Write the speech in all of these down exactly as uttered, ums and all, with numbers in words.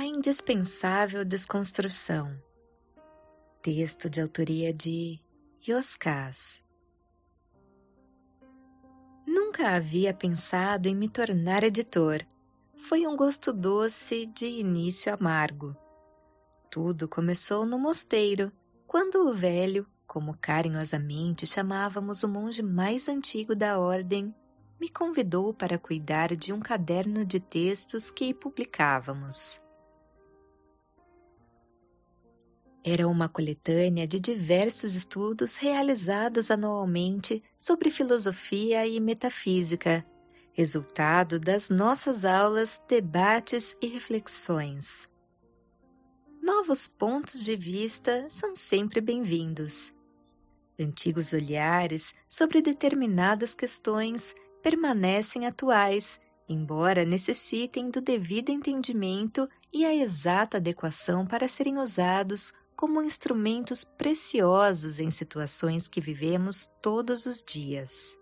A indispensável desconstrução. Texto de autoria de Yoskás. Nunca havia pensado em me tornar editor. Foi um gosto doce de início amargo. Tudo começou no mosteiro, quando o velho, como carinhosamente chamávamos o monge mais antigo da ordem, me convidou para cuidar de um caderno de textos que publicávamos. Era uma coletânea de diversos estudos realizados anualmente sobre filosofia e metafísica, resultado das nossas aulas, debates e reflexões. Novos pontos de vista são sempre bem-vindos. Antigos olhares sobre determinadas questões permanecem atuais, embora necessitem do devido entendimento e a exata adequação para serem usados como instrumentos preciosos em situações que vivemos todos os dias.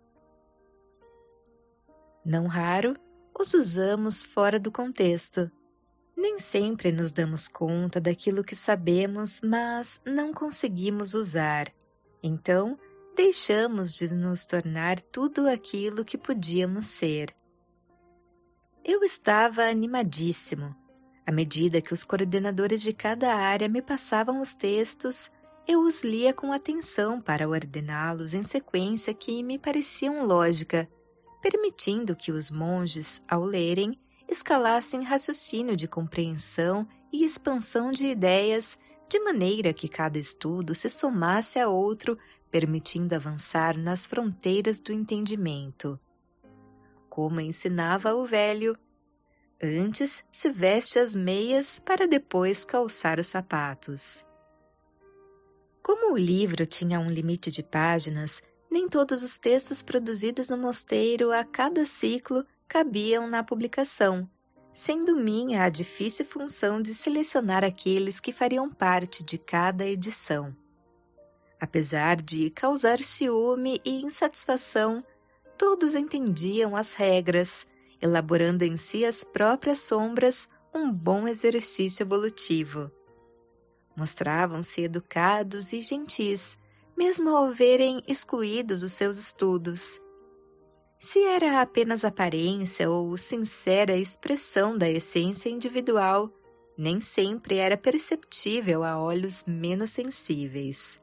Não raro, os usamos fora do contexto. Nem sempre nos damos conta daquilo que sabemos, mas não conseguimos usar. Então, deixamos de nos tornar tudo aquilo que podíamos ser. Eu estava animadíssimo. À medida que os coordenadores de cada área me passavam os textos, eu os lia com atenção para ordená-los em sequência que me pareciam lógica, permitindo que os monges, ao lerem, escalassem raciocínio de compreensão e expansão de ideias, de maneira que cada estudo se somasse a outro, permitindo avançar nas fronteiras do entendimento. Como ensinava o velho, antes se veste as meias para depois calçar os sapatos. Como o livro tinha um limite de páginas, nem todos os textos produzidos no mosteiro a cada ciclo cabiam na publicação, sendo minha a difícil função de selecionar aqueles que fariam parte de cada edição. Apesar de causar ciúme e insatisfação, todos entendiam as regras, elaborando em si as próprias sombras um bom exercício evolutivo. Mostravam-se educados e gentis, mesmo ao verem excluídos os seus estudos. Se era apenas aparência ou sincera expressão da essência individual, nem sempre era perceptível a olhos menos sensíveis.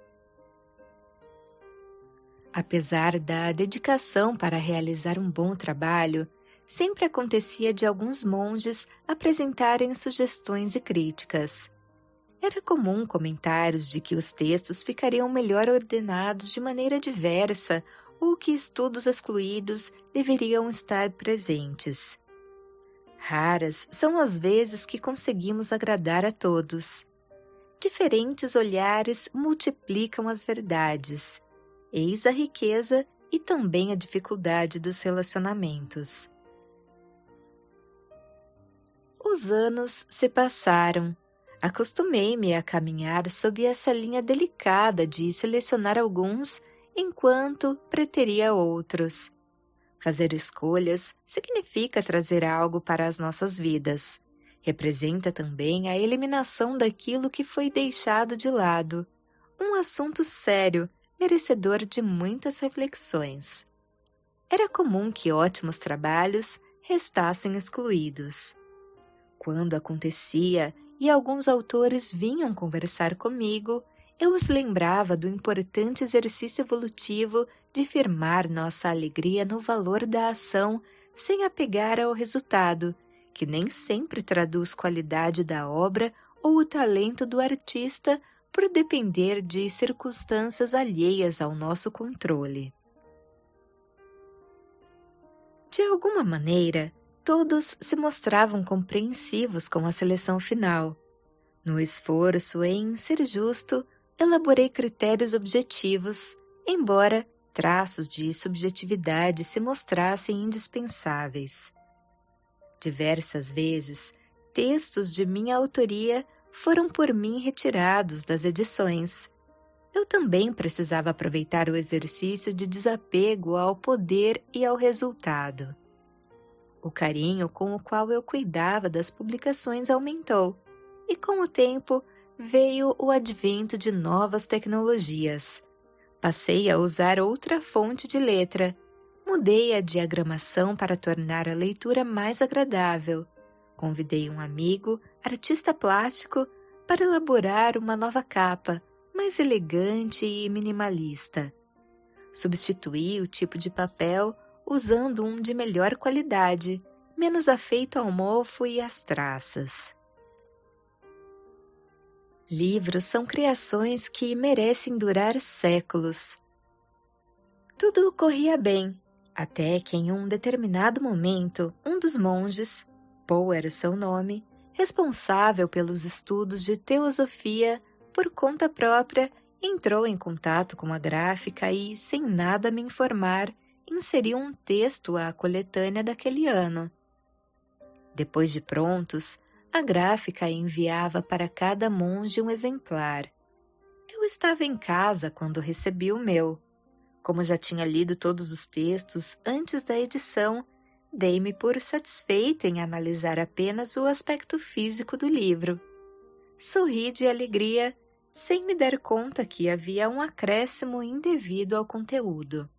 Apesar da dedicação para realizar um bom trabalho, sempre acontecia de alguns monges apresentarem sugestões e críticas. Era comum comentários de que os textos ficariam melhor ordenados de maneira diversa ou que estudos excluídos deveriam estar presentes. Raras são as vezes que conseguimos agradar a todos. Diferentes olhares multiplicam as verdades. Eis a riqueza e também a dificuldade dos relacionamentos. Os anos se passaram. Acostumei-me a caminhar sob essa linha delicada de selecionar alguns enquanto preteria outros. Fazer escolhas significa trazer algo para as nossas vidas. Representa também a eliminação daquilo que foi deixado de lado. Um assunto sério, merecedor de muitas reflexões. Era comum que ótimos trabalhos restassem excluídos. Quando acontecia e alguns autores vinham conversar comigo, eu os lembrava do importante exercício evolutivo de firmar nossa alegria no valor da ação sem apegar ao resultado, que nem sempre traduz qualidade da obra ou o talento do artista por depender de circunstâncias alheias ao nosso controle. De alguma maneira, todos se mostravam compreensivos com a seleção final. No esforço em ser justo, elaborei critérios objetivos, embora traços de subjetividade se mostrassem indispensáveis. Diversas vezes, textos de minha autoria foram por mim retirados das edições. Eu também precisava aproveitar o exercício de desapego ao poder e ao resultado. O carinho com o qual eu cuidava das publicações aumentou, e com o tempo veio o advento de novas tecnologias. Passei a usar outra fonte de letra, mudei a diagramação para tornar a leitura mais agradável. Convidei um amigo, artista plástico, para elaborar uma nova capa, mais elegante e minimalista. Substituí o tipo de papel usando um de melhor qualidade, menos afeito ao mofo e às traças. Livros são criações que merecem durar séculos. Tudo corria bem, até que em um determinado momento, um dos monges, Paul era o seu nome, responsável pelos estudos de teosofia, por conta própria, entrou em contato com a gráfica e, sem nada me informar, inseriu um texto à coletânea daquele ano. Depois de prontos, a gráfica enviava para cada monge um exemplar. Eu estava em casa quando recebi o meu. Como já tinha lido todos os textos antes da edição, dei-me por satisfeita em analisar apenas o aspecto físico do livro. Sorri de alegria, sem me dar conta que havia um acréscimo indevido ao conteúdo.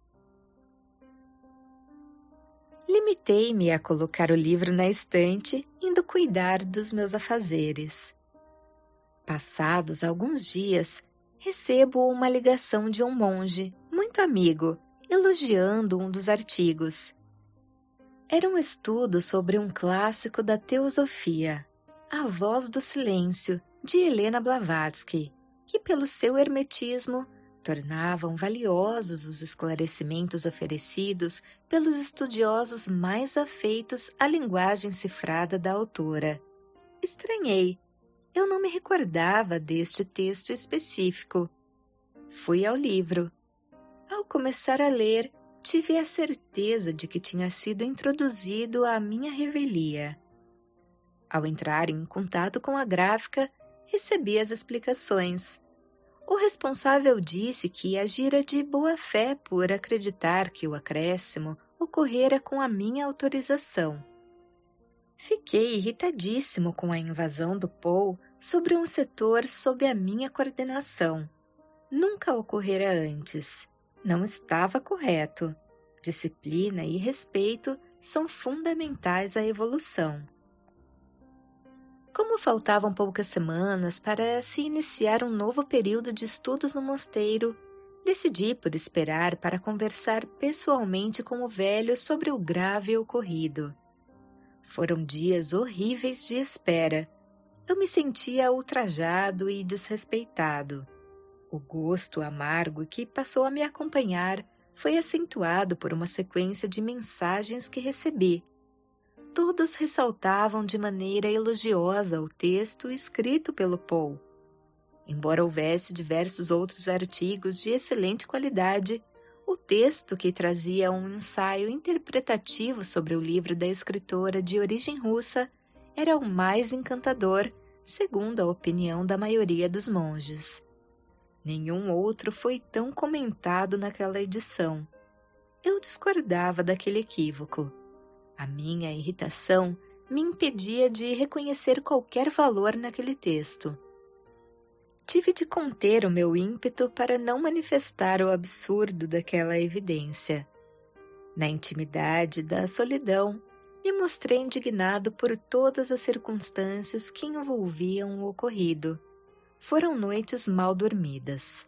Limitei-me a colocar o livro na estante, indo cuidar dos meus afazeres. Passados alguns dias, recebo uma ligação de um monge, muito amigo, elogiando um dos artigos. Era um estudo sobre um clássico da teosofia, A Voz do Silêncio, de Helena Blavatsky, que pelo seu hermetismo tornavam valiosos os esclarecimentos oferecidos pelos estudiosos mais afeitos à linguagem cifrada da autora. Estranhei. Eu não me recordava deste texto específico. Fui ao livro. Ao começar a ler, tive a certeza de que tinha sido introduzido à minha revelia. Ao entrar em contato com a gráfica, recebi as explicações. O responsável disse que agira de boa fé por acreditar que o acréscimo ocorrera com a minha autorização. Fiquei irritadíssimo com a invasão do Paul sobre um setor sob a minha coordenação. Nunca ocorrera antes. Não estava correto. Disciplina e respeito são fundamentais à evolução. Como faltavam poucas semanas para se iniciar um novo período de estudos no mosteiro, decidi por esperar para conversar pessoalmente com o velho sobre o grave ocorrido. Foram dias horríveis de espera. Eu me sentia ultrajado e desrespeitado. O gosto amargo que passou a me acompanhar foi acentuado por uma sequência de mensagens que recebi. Todos ressaltavam de maneira elogiosa o texto escrito pelo Paul. Embora houvesse diversos outros artigos de excelente qualidade, o texto que trazia um ensaio interpretativo sobre o livro da escritora de origem russa era o mais encantador, segundo a opinião da maioria dos monges. Nenhum outro foi tão comentado naquela edição. Eu discordava daquele equívoco. A minha irritação me impedia de reconhecer qualquer valor naquele texto. Tive de conter o meu ímpeto para não manifestar o absurdo daquela evidência. Na intimidade da solidão, me mostrei indignado por todas as circunstâncias que envolviam o ocorrido. Foram noites mal dormidas.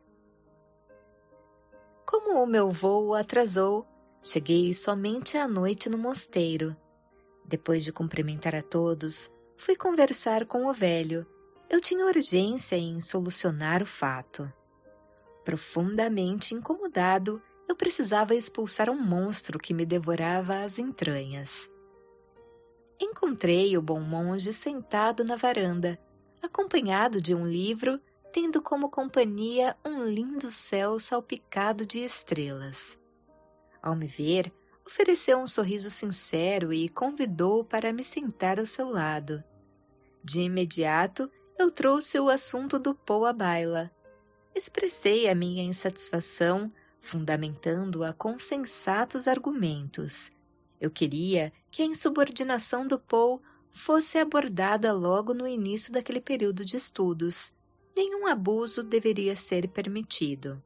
Como o meu voo atrasou, cheguei somente à noite no mosteiro. Depois de cumprimentar a todos, fui conversar com o velho. Eu tinha urgência em solucionar o fato. Profundamente incomodado, eu precisava expulsar um monstro que me devorava as entranhas. Encontrei o bom monge sentado na varanda, acompanhado de um livro, tendo como companhia um lindo céu salpicado de estrelas. Ao me ver, ofereceu um sorriso sincero e convidou para me sentar ao seu lado. De imediato, eu trouxe o assunto do Paul à baila. Expressei a minha insatisfação, fundamentando-a com sensatos argumentos. Eu queria que a insubordinação do Paul fosse abordada logo no início daquele período de estudos. Nenhum abuso deveria ser permitido.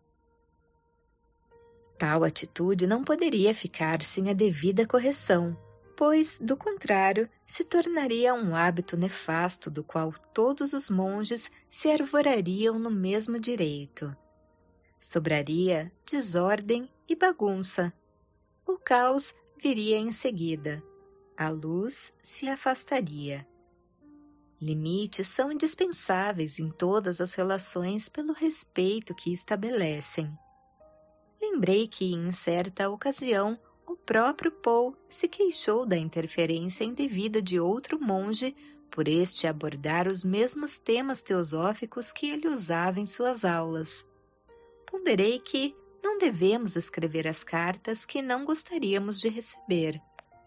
Tal atitude não poderia ficar sem a devida correção, pois, do contrário, se tornaria um hábito nefasto do qual todos os monges se arvorariam no mesmo direito. Sobraria desordem e bagunça. O caos viria em seguida. A luz se afastaria. Limites são indispensáveis em todas as relações pelo respeito que estabelecem. Lembrei que, em certa ocasião, o próprio Paul se queixou da interferência indevida de outro monge por este abordar os mesmos temas teosóficos que ele usava em suas aulas. Ponderei que não devemos escrever as cartas que não gostaríamos de receber.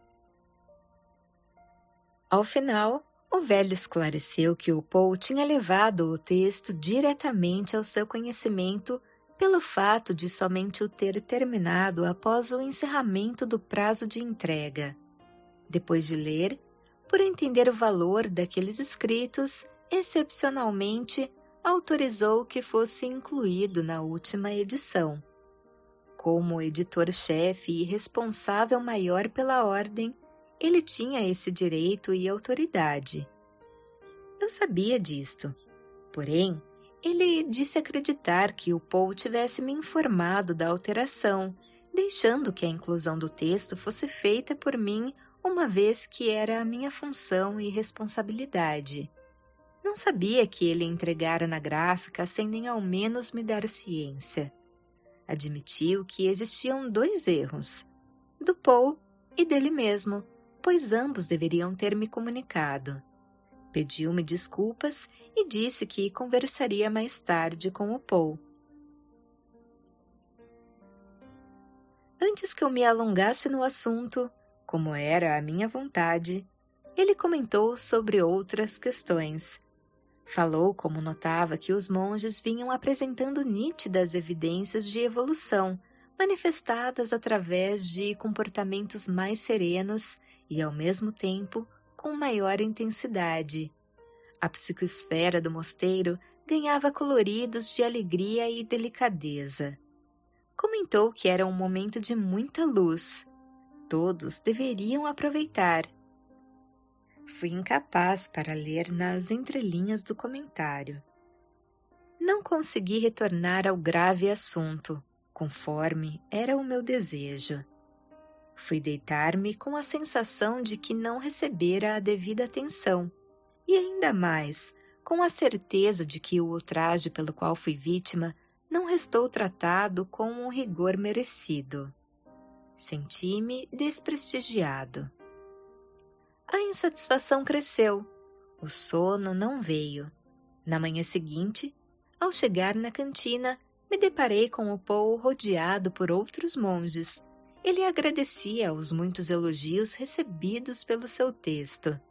Ao final, o velho esclareceu que o Paul tinha levado o texto diretamente ao seu conhecimento pelo fato de somente o ter terminado após o encerramento do prazo de entrega. Depois de ler, por entender o valor daqueles escritos, excepcionalmente, autorizou que fosse incluído na última edição. Como editor-chefe e responsável maior pela ordem, ele tinha esse direito e autoridade. Eu sabia disto, porém, ele disse acreditar que o Paul tivesse me informado da alteração, deixando que a inclusão do texto fosse feita por mim, uma vez que era a minha função e responsabilidade. Não sabia que ele entregara na gráfica sem nem ao menos me dar ciência. Admitiu que existiam dois erros, do Paul e dele mesmo, pois ambos deveriam ter me comunicado. Pediu-me desculpas e disse que conversaria mais tarde com o Paul. Antes que eu me alongasse no assunto, como era a minha vontade, ele comentou sobre outras questões. Falou como notava que os monges vinham apresentando nítidas evidências de evolução, manifestadas através de comportamentos mais serenos e, ao mesmo tempo, com maior intensidade. A psicosfera do mosteiro ganhava coloridos de alegria e delicadeza. Comentou que era um momento de muita luz. Todos deveriam aproveitar. Fui incapaz para ler nas entrelinhas do comentário. Não consegui retornar ao grave assunto, conforme era o meu desejo. Fui deitar-me com a sensação de que não recebera a devida atenção, e ainda mais, com a certeza de que o ultraje pelo qual fui vítima não restou tratado com o rigor merecido. Senti-me desprestigiado. A insatisfação cresceu. O sono não veio. Na manhã seguinte, ao chegar na cantina, me deparei com o Paul rodeado por outros monges. Ele agradecia os muitos elogios recebidos pelo seu texto.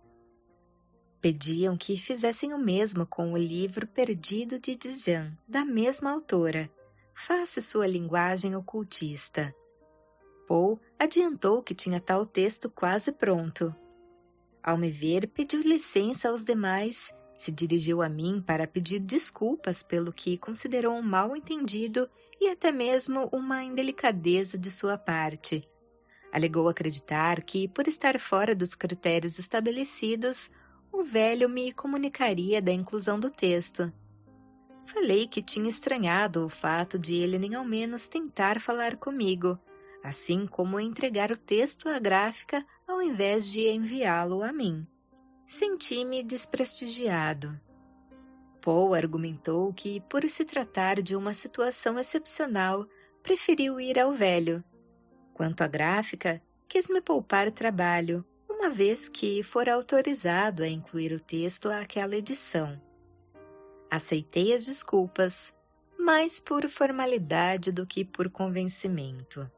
Pediam que fizessem o mesmo com o livro Perdido de Dzyan, da mesma autora, Face Sua Linguagem Ocultista. Paul adiantou que tinha tal texto quase pronto. Ao me ver, pediu licença aos demais, se dirigiu a mim para pedir desculpas pelo que considerou um mal-entendido e até mesmo uma indelicadeza de sua parte. Alegou acreditar que, por estar fora dos critérios estabelecidos, o velho me comunicaria da inclusão do texto. Falei que tinha estranhado o fato de ele nem ao menos tentar falar comigo, assim como entregar o texto à gráfica ao invés de enviá-lo a mim. Senti-me desprestigiado. Paul argumentou que, por se tratar de uma situação excepcional, preferiu ir ao velho. Quanto à gráfica, quis me poupar trabalho, uma vez que fora autorizado a incluir o texto àquela edição. Aceitei as desculpas, mais por formalidade do que por convencimento.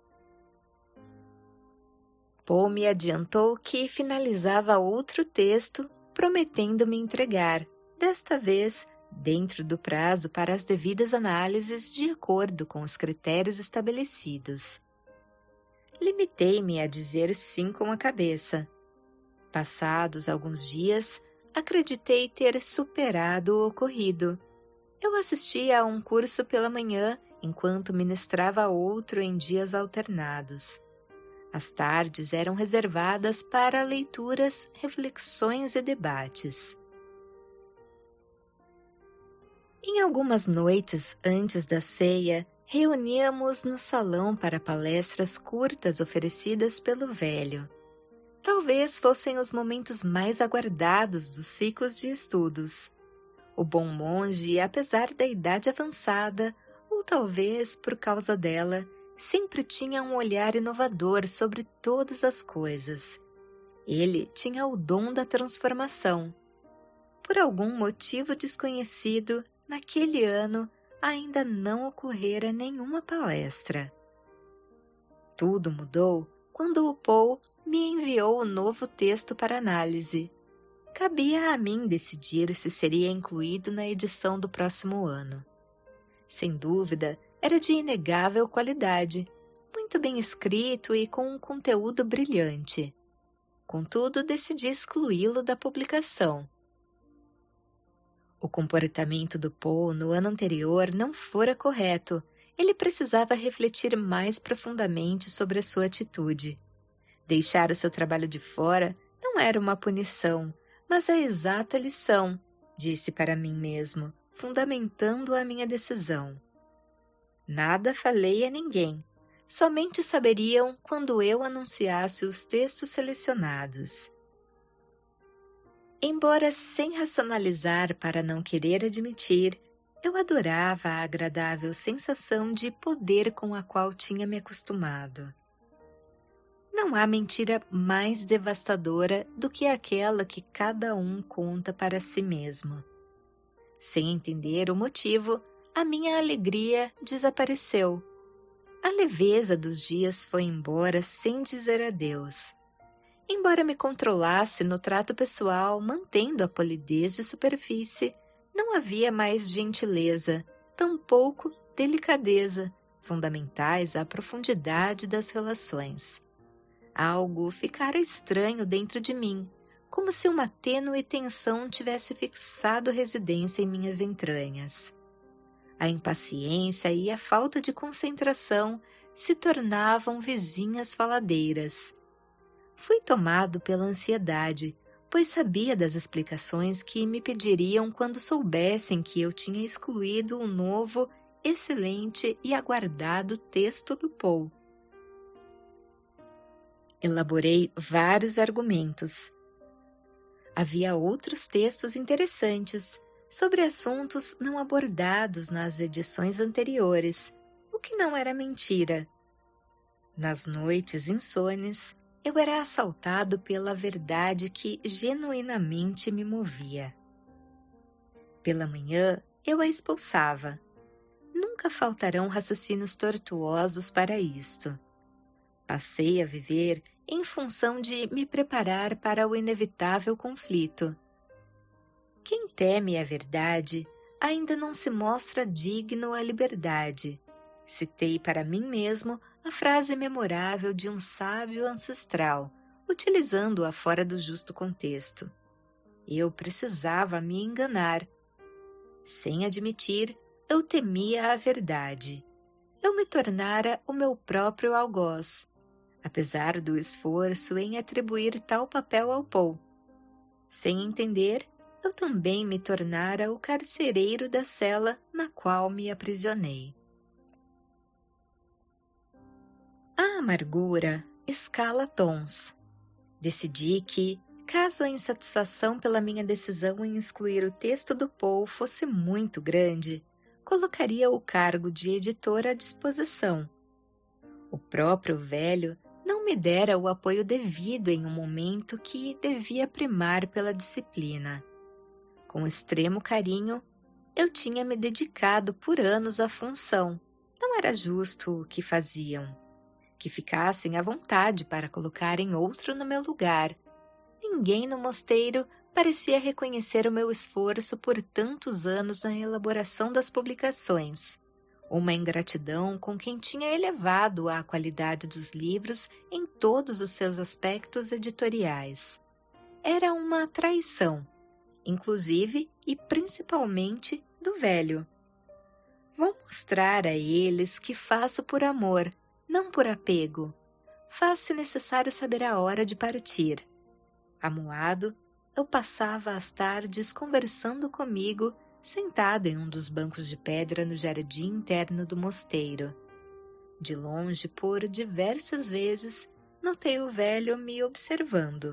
Paul me adiantou que finalizava outro texto, prometendo me entregar, desta vez dentro do prazo para as devidas análises de acordo com os critérios estabelecidos. Limitei-me a dizer sim com a cabeça. Passados alguns dias, acreditei ter superado o ocorrido. Eu assistia a um curso pela manhã, enquanto ministrava outro em dias alternados. As tardes eram reservadas para leituras, reflexões e debates. Em algumas noites antes da ceia, reuníamos no salão para palestras curtas oferecidas pelo velho. Talvez fossem os momentos mais aguardados dos ciclos de estudos. O bom monge, apesar da idade avançada, ou talvez por causa dela, sempre tinha um olhar inovador sobre todas as coisas. Ele tinha o dom da transformação. Por algum motivo desconhecido, naquele ano ainda não ocorrera nenhuma palestra. Tudo mudou quando o Paul me enviou o novo texto para análise. Cabia a mim decidir se seria incluído na edição do próximo ano. Sem dúvida, era de inegável qualidade, muito bem escrito e com um conteúdo brilhante. Contudo, decidi excluí-lo da publicação. O comportamento do Paul no ano anterior não fora correto. Ele precisava refletir mais profundamente sobre a sua atitude. Deixar o seu trabalho de fora não era uma punição, mas a exata lição, disse para mim mesmo, fundamentando a minha decisão. Nada falei a ninguém. Somente saberiam quando eu anunciasse os textos selecionados. Embora sem racionalizar para não querer admitir, eu adorava a agradável sensação de poder com a qual tinha me acostumado. Não há mentira mais devastadora do que aquela que cada um conta para si mesmo. Sem entender o motivo, a minha alegria desapareceu. A leveza dos dias foi embora sem dizer adeus. Embora me controlasse no trato pessoal, mantendo a polidez de superfície, não havia mais gentileza, tampouco delicadeza, fundamentais à profundidade das relações. Algo ficara estranho dentro de mim, como se uma tênue tensão tivesse fixado residência em minhas entranhas. A impaciência e a falta de concentração se tornavam vizinhas faladeiras. Fui tomado pela ansiedade, pois sabia das explicações que me pediriam quando soubessem que eu tinha excluído o novo, excelente e aguardado texto do Paul. Elaborei vários argumentos. Havia outros textos interessantes, sobre assuntos não abordados nas edições anteriores, o que não era mentira. Nas noites insones, eu era assaltado pela verdade que genuinamente me movia. Pela manhã, eu a expulsava. Nunca faltarão raciocínios tortuosos para isto. Passei a viver em função de me preparar para o inevitável conflito. Quem teme a verdade ainda não se mostra digno à liberdade. Citei para mim mesmo a frase memorável de um sábio ancestral, utilizando-a fora do justo contexto. Eu precisava me enganar. Sem admitir, eu temia a verdade. Eu me tornara o meu próprio algoz, apesar do esforço em atribuir tal papel ao Paul. Sem entender, eu também me tornara o carcereiro da cela na qual me aprisionei. A amargura escala tons. Decidi que, caso a insatisfação pela minha decisão em excluir o texto do Paul fosse muito grande, colocaria o cargo de editor à disposição. O próprio velho não me dera o apoio devido em um momento que devia primar pela disciplina. Com extremo carinho, eu tinha me dedicado por anos à função. Não era justo o que faziam. Que ficassem à vontade para colocarem outro no meu lugar. Ninguém no mosteiro parecia reconhecer o meu esforço por tantos anos na elaboração das publicações. uma ingratidão com quem tinha elevado a qualidade dos livros em todos os seus aspectos editoriais. Era uma traição, inclusive e principalmente do velho. Vou mostrar a eles que faço por amor, não por apego. Faz-se necessário saber a hora de partir. Amuado, eu passava as tardes conversando comigo, sentado em um dos bancos de pedra no jardim interno do mosteiro. De longe, por diversas vezes, notei o velho me observando.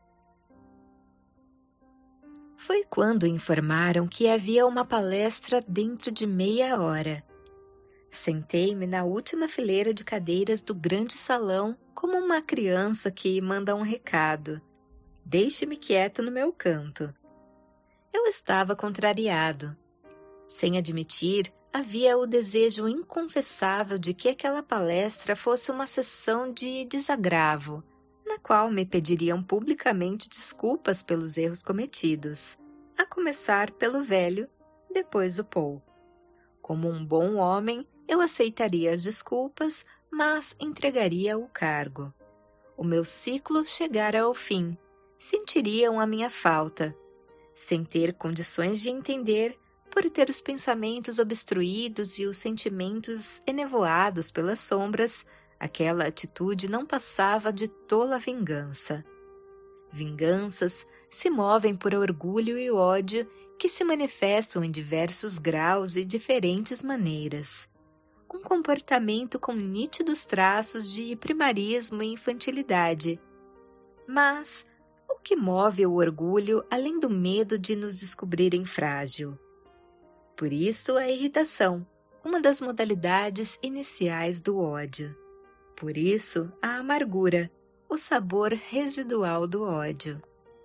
Foi quando informaram que havia uma palestra dentro de meia hora. Sentei-me na última fileira de cadeiras do grande salão como uma criança que manda um recado. Deixe-me quieto no meu canto. Eu estava contrariado. Sem admitir, havia o desejo inconfessável de que aquela palestra fosse uma sessão de desagravo, na qual me pediriam publicamente desculpas pelos erros cometidos, a começar pelo velho, depois o Paul. Como um bom homem, eu aceitaria as desculpas, mas entregaria o cargo. O meu ciclo chegara ao fim. Sentiriam a minha falta, sem ter condições de entender, por ter os pensamentos obstruídos e os sentimentos enevoados pelas sombras. Aquela atitude não passava de tola vingança. Vinganças se movem por orgulho e ódio que se manifestam em diversos graus e diferentes maneiras. Um comportamento com nítidos traços de primarismo e infantilidade. Mas o que move o orgulho além do medo de nos descobrirem frágil? Por isso a irritação, uma das modalidades iniciais do ódio. Por isso, a amargura, o sabor residual do ódio.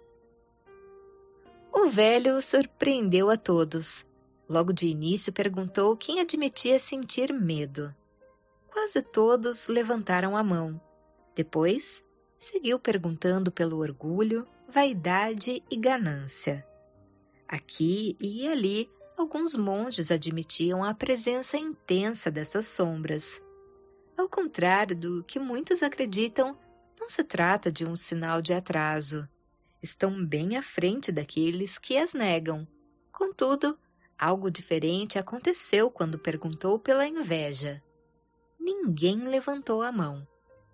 O velho surpreendeu a todos. Logo de início perguntou quem admitia sentir medo. Quase todos levantaram a mão. Depois, seguiu perguntando pelo orgulho, vaidade e ganância. Aqui e ali, alguns monges admitiam a presença intensa dessas sombras. Ao contrário do que muitos acreditam, não se trata de um sinal de atraso. Estão bem à frente daqueles que as negam. Contudo, algo diferente aconteceu quando perguntou pela inveja. Ninguém levantou a mão.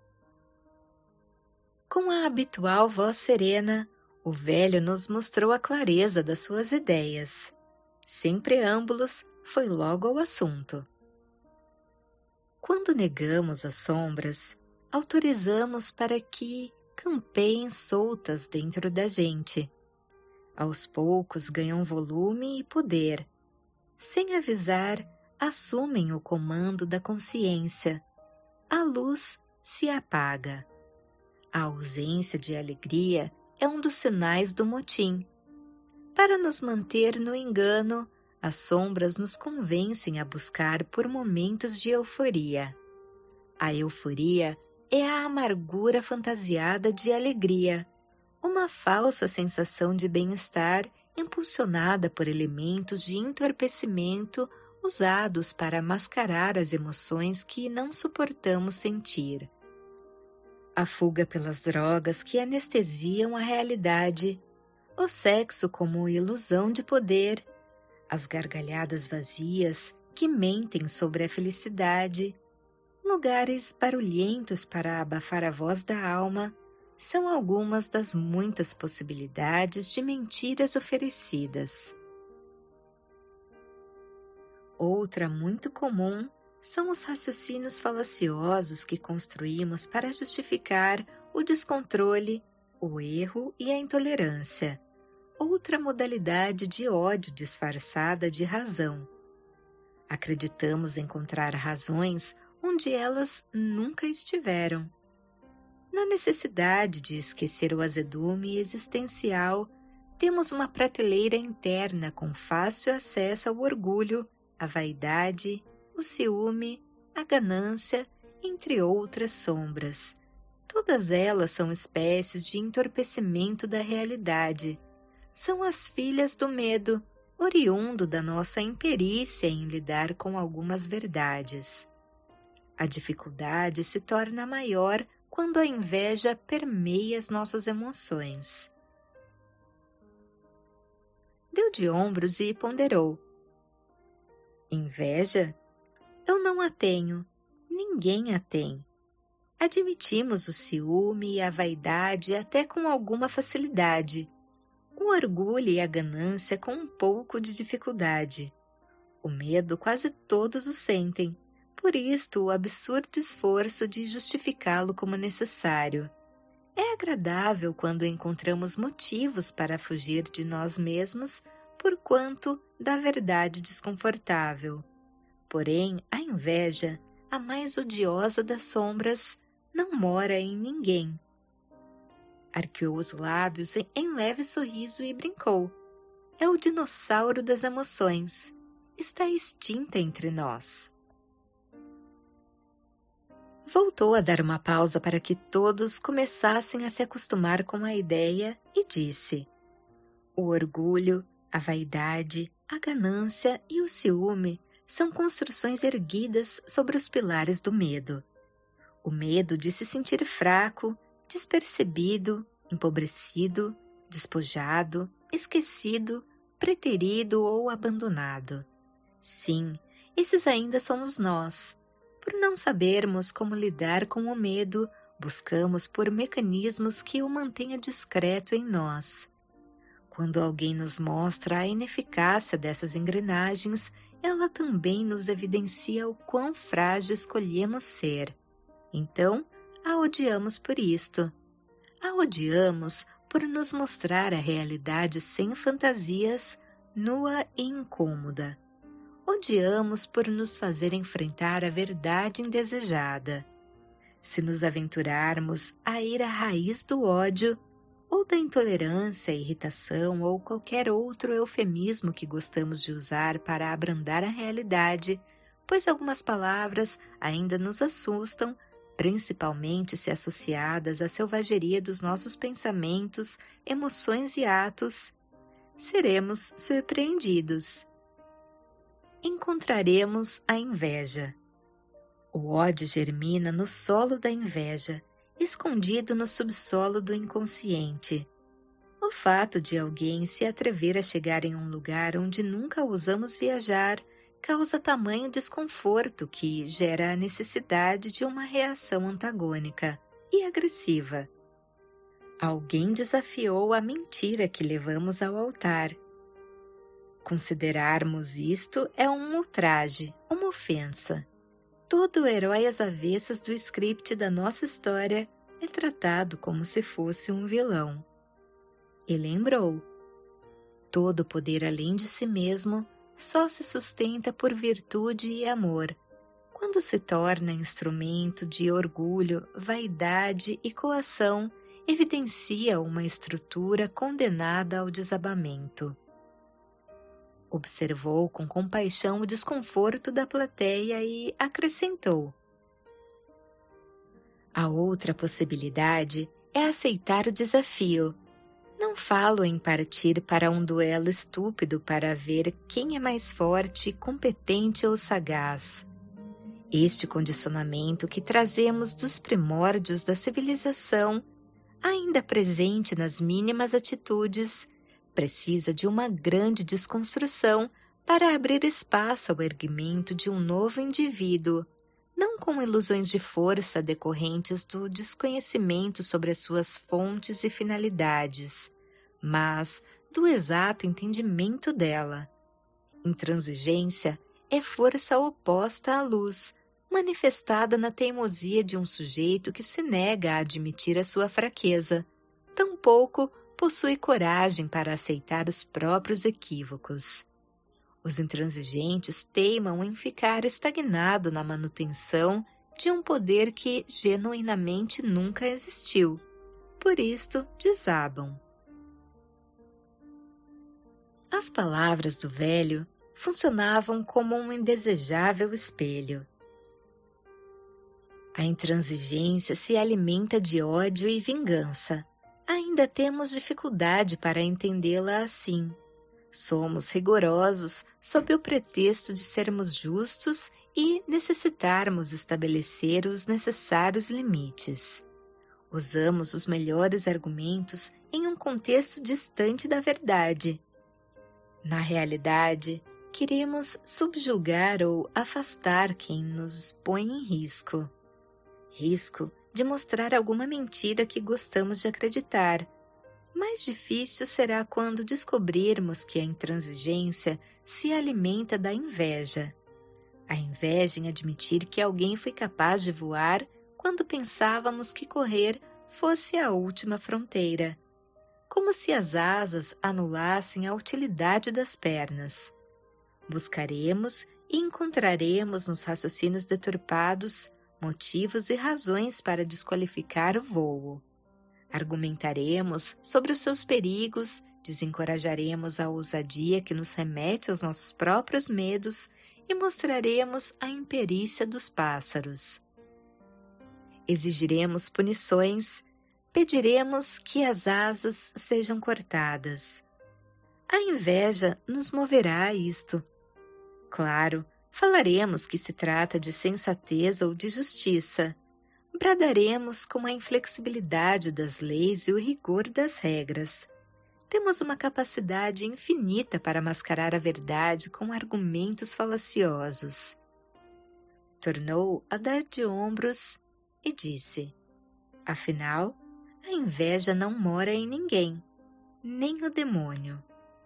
Com a habitual voz serena, o velho nos mostrou a clareza das suas ideias. Sem preâmbulos, foi logo ao assunto. Quando negamos as sombras, autorizamos para que campeiem soltas dentro da gente. Aos poucos ganham volume e poder. Sem avisar, assumem o comando da consciência. A luz se apaga. A ausência de alegria é um dos sinais do motim. Para nos manter no engano, as sombras nos convencem a buscar por momentos de euforia. A euforia é a amargura fantasiada de alegria, uma falsa sensação de bem-estar impulsionada por elementos de entorpecimento usados para mascarar as emoções que não suportamos sentir. A fuga pelas drogas que anestesiam a realidade, o sexo como ilusão de poder, as gargalhadas vazias que mentem sobre a felicidade, lugares barulhentos para abafar a voz da alma, são algumas das muitas possibilidades de mentiras oferecidas. Outra muito comum são os raciocínios falaciosos que construímos para justificar o descontrole, o erro e a intolerância. Outra modalidade de ódio disfarçada de razão. Acreditamos encontrar razões onde elas nunca estiveram. Na necessidade de esquecer o azedume existencial, temos uma prateleira interna com fácil acesso ao orgulho, à vaidade, o ciúme, a ganância, entre outras sombras. Todas elas são espécies de entorpecimento da realidade. São as filhas do medo, oriundo da nossa imperícia em lidar com algumas verdades. A dificuldade se torna maior quando a inveja permeia as nossas emoções. Deu de ombros e ponderou. Inveja? Eu não a tenho, ninguém a tem. Admitimos o ciúme e a vaidade até com alguma facilidade, o orgulho e a ganância com um pouco de dificuldade. O medo quase todos o sentem, por isto o absurdo esforço de justificá-lo como necessário. É agradável quando encontramos motivos para fugir de nós mesmos, porquanto da verdade desconfortável. Porém, a inveja, a mais odiosa das sombras, não mora em ninguém. Arqueou os lábios em leve sorriso e brincou. É o dinossauro das emoções. Está extinta entre nós. Voltou a dar uma pausa para que todos começassem a se acostumar com a ideia e disse: o orgulho, a vaidade, a ganância e o ciúme são construções erguidas sobre os pilares do medo. O medo de se sentir fraco, despercebido, empobrecido, despojado, esquecido, preterido ou abandonado. Sim, esses ainda somos nós. Por não sabermos como lidar com o medo, buscamos por mecanismos que o mantenha discreto em nós. Quando alguém nos mostra a ineficácia dessas engrenagens, ela também nos evidencia o quão frágil escolhemos ser. Então, a odiamos por isto. A odiamos por nos mostrar a realidade sem fantasias, nua e incômoda. Odiamos por nos fazer enfrentar a verdade indesejada. Se nos aventurarmos a ir à raiz do ódio, ou da intolerância, irritação ou qualquer outro eufemismo que gostamos de usar para abrandar a realidade, pois algumas palavras ainda nos assustam, principalmente se associadas à selvageria dos nossos pensamentos, emoções e atos, seremos surpreendidos. Encontraremos a inveja. O ódio germina no solo da inveja, escondido no subsolo do inconsciente. O fato de alguém se atrever a chegar em um lugar onde nunca ousamos viajar causa tamanho desconforto que gera a necessidade de uma reação antagônica e agressiva. Alguém desafiou a mentira que levamos ao altar. Considerarmos isto é um ultraje, uma ofensa. Todo herói às avessas do script da nossa história é tratado como se fosse um vilão. E lembrou: todo poder além de si mesmo só se sustenta por virtude e amor. Quando se torna instrumento de orgulho, vaidade e coação, evidencia uma estrutura condenada ao desabamento. Observou com compaixão o desconforto da plateia e acrescentou: a outra possibilidade é aceitar o desafio. Não falo em partir para um duelo estúpido para ver quem é mais forte, competente ou sagaz. Este condicionamento que trazemos dos primórdios da civilização, ainda presente nas mínimas atitudes, precisa de uma grande desconstrução para abrir espaço ao erguimento de um novo indivíduo, não com ilusões de força decorrentes do desconhecimento sobre as suas fontes e finalidades, mas do exato entendimento dela. Intransigência é força oposta à luz, manifestada na teimosia de um sujeito que se nega a admitir a sua fraqueza, tampouco possui coragem para aceitar os próprios equívocos. Os intransigentes teimam em ficar estagnado na manutenção de um poder que genuinamente nunca existiu. Por isto, desabam. As palavras do velho funcionavam como um indesejável espelho. A intransigência se alimenta de ódio e vingança. Ainda temos dificuldade para entendê-la assim. Somos rigorosos sob o pretexto de sermos justos e necessitarmos estabelecer os necessários limites. Usamos os melhores argumentos em um contexto distante da verdade. Na realidade, queremos subjugar ou afastar quem nos põe em risco. Risco de mostrar alguma mentira que gostamos de acreditar. Mais difícil será quando descobrirmos que a intransigência se alimenta da inveja. A inveja em admitir que alguém foi capaz de voar quando pensávamos que correr fosse a última fronteira. Como se as asas anulassem a utilidade das pernas. Buscaremos e encontraremos nos raciocínios deturpados motivos e razões para desqualificar o voo. Argumentaremos sobre os seus perigos, desencorajaremos a ousadia que nos remete aos nossos próprios medos e mostraremos a imperícia dos pássaros. Exigiremos punições, pediremos que as asas sejam cortadas. A inveja nos moverá a isto. Claro, falaremos que se trata de sensatez ou de justiça. Bradaremos com a inflexibilidade das leis e o rigor das regras. Temos uma capacidade infinita para mascarar a verdade com argumentos falaciosos. Tornou a dar de ombros e disse: afinal, a inveja não mora em ninguém, nem o demônio.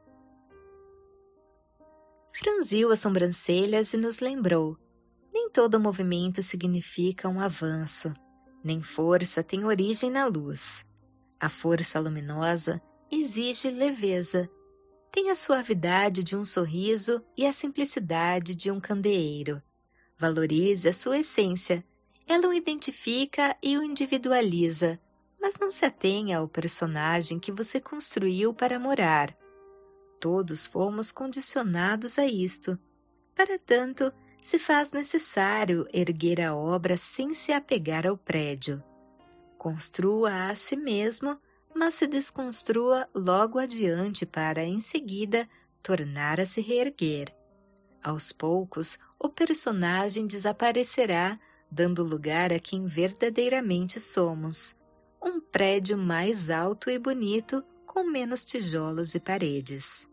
Franziu as sobrancelhas e nos lembrou: nem todo movimento significa um avanço, nem força tem origem na luz. A força luminosa exige leveza, tem a suavidade de um sorriso e a simplicidade de um candeeiro. Valorize a sua essência, ela o identifica e o individualiza, mas não se atenha ao personagem que você construiu para morar. Todos fomos condicionados a isto. Para tanto, se faz necessário erguer a obra sem se apegar ao prédio. Construa a si mesmo, mas se desconstrua logo adiante para, em seguida, tornar a se reerguer. Aos poucos, o personagem desaparecerá, dando lugar a quem verdadeiramente somos. Um prédio mais alto e bonito, com menos tijolos e paredes.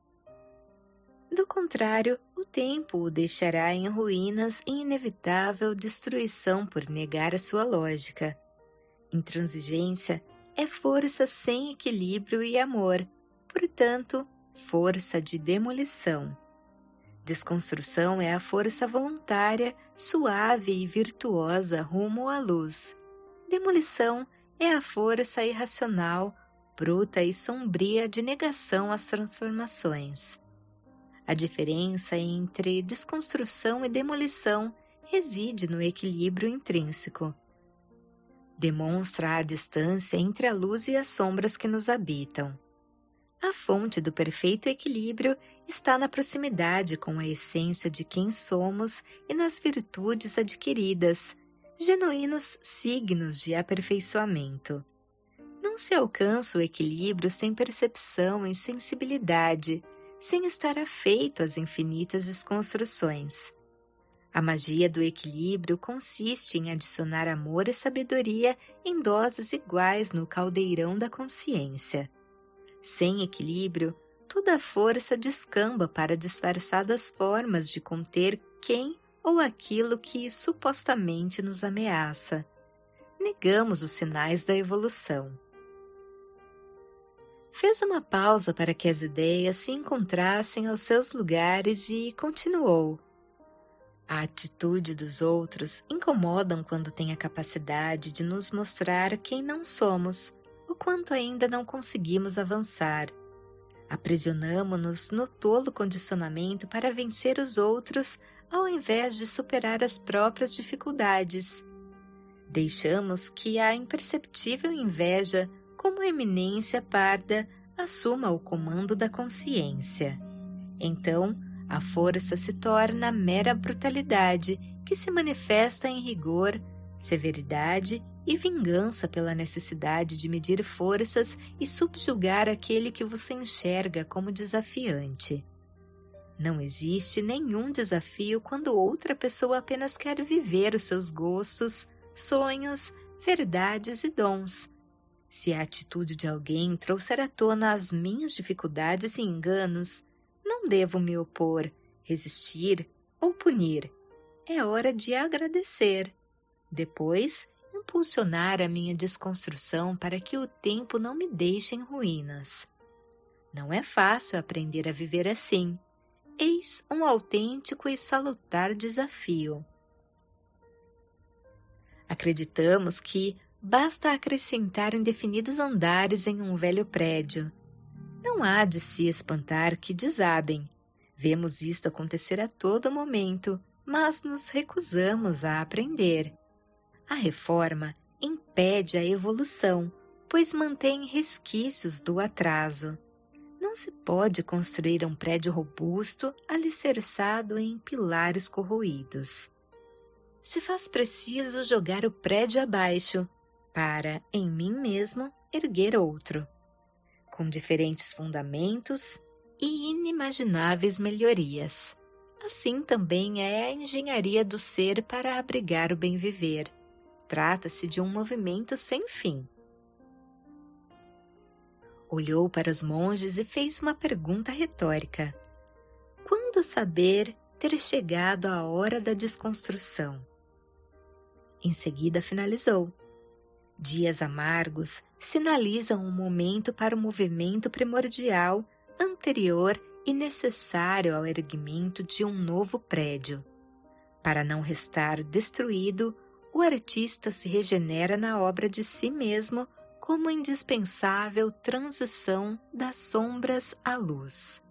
Do contrário, o tempo o deixará em ruínas e inevitável destruição por negar a sua lógica. Intransigência é força sem equilíbrio e amor, portanto, força de demolição. Desconstrução é a força voluntária, suave e virtuosa rumo à luz. Demolição é a força irracional, bruta e sombria de negação às transformações. A diferença entre desconstrução e demolição reside no equilíbrio intrínseco. Demonstra a distância entre a luz e as sombras que nos habitam. A fonte do perfeito equilíbrio está na proximidade com a essência de quem somos e nas virtudes adquiridas, genuínos signos de aperfeiçoamento. Não se alcança o equilíbrio sem percepção e sensibilidade, sem estar afeito às infinitas desconstruções. A magia do equilíbrio consiste em adicionar amor e sabedoria em doses iguais no caldeirão da consciência. Sem equilíbrio, toda a força descamba para disfarçadas formas de conter quem ou aquilo que supostamente nos ameaça. Negamos os sinais da evolução. Fez uma pausa para que as ideias se encontrassem aos seus lugares e continuou. A atitude dos outros incomodam quando têm a capacidade de nos mostrar quem não somos, o quanto ainda não conseguimos avançar. Aprisionamo-nos no tolo condicionamento para vencer os outros ao invés de superar as próprias dificuldades. Deixamos que a imperceptível inveja, como eminência parda, assuma o comando da consciência. Então, a força se torna mera brutalidade que se manifesta em rigor, severidade e vingança pela necessidade de medir forças e subjugar aquele que você enxerga como desafiante. Não existe nenhum desafio quando outra pessoa apenas quer viver os seus gostos, sonhos, verdades e dons. Se a atitude de alguém trouxer à tona as minhas dificuldades e enganos, não devo me opor, resistir ou punir. É hora de agradecer. Depois, impulsionar a minha desconstrução para que o tempo não me deixe em ruínas. Não é fácil aprender a viver assim. Eis um autêntico e salutar desafio. Acreditamos que basta acrescentar indefinidos andares em um velho prédio. Não há de se espantar que desabem. Vemos isto acontecer a todo momento, mas nos recusamos a aprender. A reforma impede a evolução, pois mantém resquícios do atraso. Não se pode construir um prédio robusto alicerçado em pilares corroídos. Se faz preciso jogar o prédio abaixo, para, em mim mesmo, erguer outro, com diferentes fundamentos e inimagináveis melhorias. Assim também é a engenharia do ser para abrigar o bem-viver. Trata-se de um movimento sem fim. Olhou para os monges e fez uma pergunta retórica. Quando saber ter chegado a hora da desconstrução? Em seguida finalizou. Dias amargos sinalizam um momento para o movimento primordial, anterior e necessário ao erguimento de um novo prédio. Para não restar destruído, o artista se regenera na obra de si mesmo como indispensável transição das sombras à luz.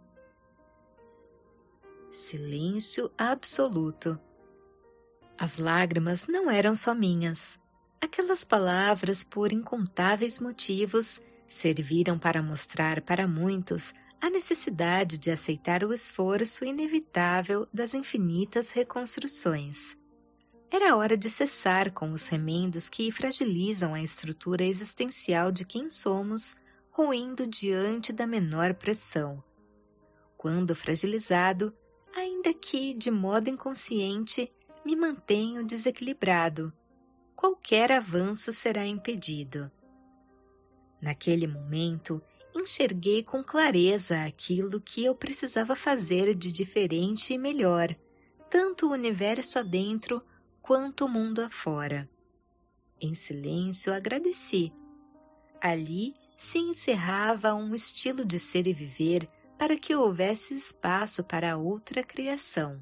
Silêncio absoluto. As lágrimas não eram só minhas. Aquelas palavras, por incontáveis motivos, serviram para mostrar para muitos a necessidade de aceitar o esforço inevitável das infinitas reconstruções. Era hora de cessar com os remendos que fragilizam a estrutura existencial de quem somos, ruindo diante da menor pressão. Quando fragilizado, ainda que de modo inconsciente, me mantenho desequilibrado. Qualquer avanço será impedido. Naquele momento, enxerguei com clareza aquilo que eu precisava fazer de diferente e melhor, tanto o universo adentro quanto o mundo afora. Em silêncio agradeci. Ali se encerrava um estilo de ser e viver para que houvesse espaço para outra criação.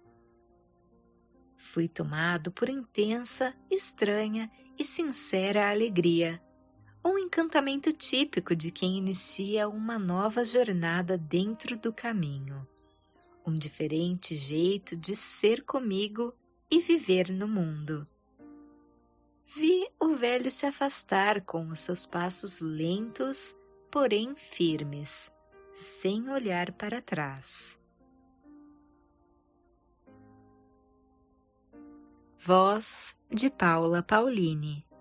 Fui tomado por intensa, estranha e sincera alegria, um encantamento típico de quem inicia uma nova jornada dentro do caminho, um diferente jeito de ser comigo e viver no mundo. Vi o velho se afastar com os seus passos lentos, porém firmes, sem olhar para trás. Voz de Paula Paulini.